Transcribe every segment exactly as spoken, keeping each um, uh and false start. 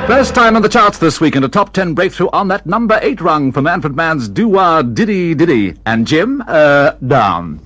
First time on the charts this week and a top ten breakthrough on that number eight rung for Manfred Mann's Doo-Wah Diddy Diddy. And Jim, uh, down.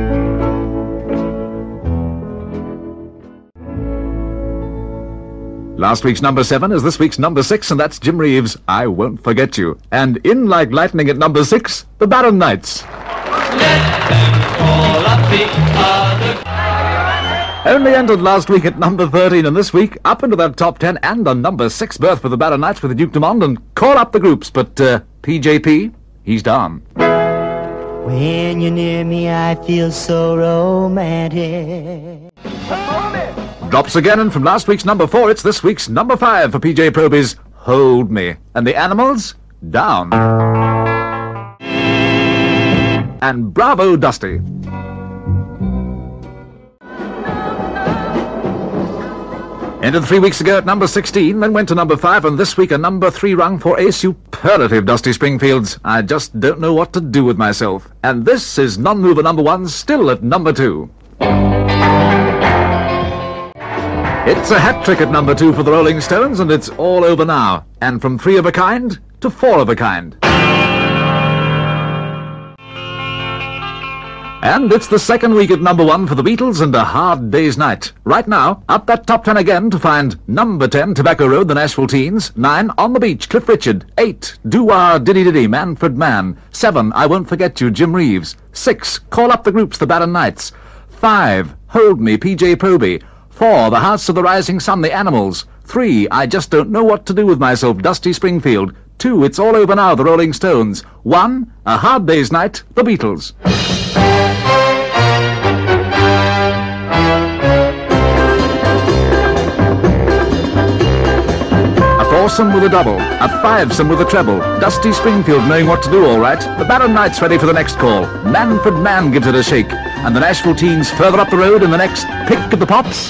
Last week's number seven is this week's number six, and that's Jim Reeves' I Won't Forget You. And in like lightning at number six, the Barron Knights. Let them call up the other... Only entered last week at number thirteen, and this week up into that top ten and a number six berth for the Barron Knights with the Duke Dumont, and call up the groups, but uh, P J P, he's down. When you're near me, I feel so romantic. Drops again, and from last week's number four, it's this week's number five for P J Proby's Hold Me. And the Animals, down. And bravo, Dusty. Ended three weeks ago at number sixteen, then went to number five, and this week a number three rung for a superlative Dusty Springfield's I Just Don't Know What to Do With Myself. And this is non-mover number one, still at number two. It's a hat-trick at number two for the Rolling Stones, and it's all over now. And from three of a kind to four of a kind. And it's the second week at number one for the Beatles and A Hard Day's Night. Right now, up that top ten again to find number ten, Tobacco Road, the Nashville Teens. Nine, On the Beach, Cliff Richard. Eight, Doo-Wah Diddy Diddy, Manfred Mann. Seven, I Won't Forget You, Jim Reeves. Six, Call Up the Groups, the Barron Knights. Five, Hold Me, P J Proby. Four, The House of the Rising Sun, the Animals. Three, I Just Don't Know What to Do With Myself, Dusty Springfield. Two, It's All Over Now, the Rolling Stones. One, A Hard Day's Night, the Beatles. Foursome with a double, a fivesome with a treble. Dusty Springfield knowing what to do all right. The Barron Knights ready for the next call. Manfred Mann gives it a shake. And the Nashville Teens further up the road in the next pick of the pops.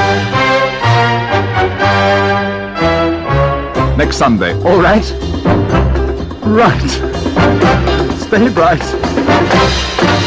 Next Sunday. All right? Right. Stay bright.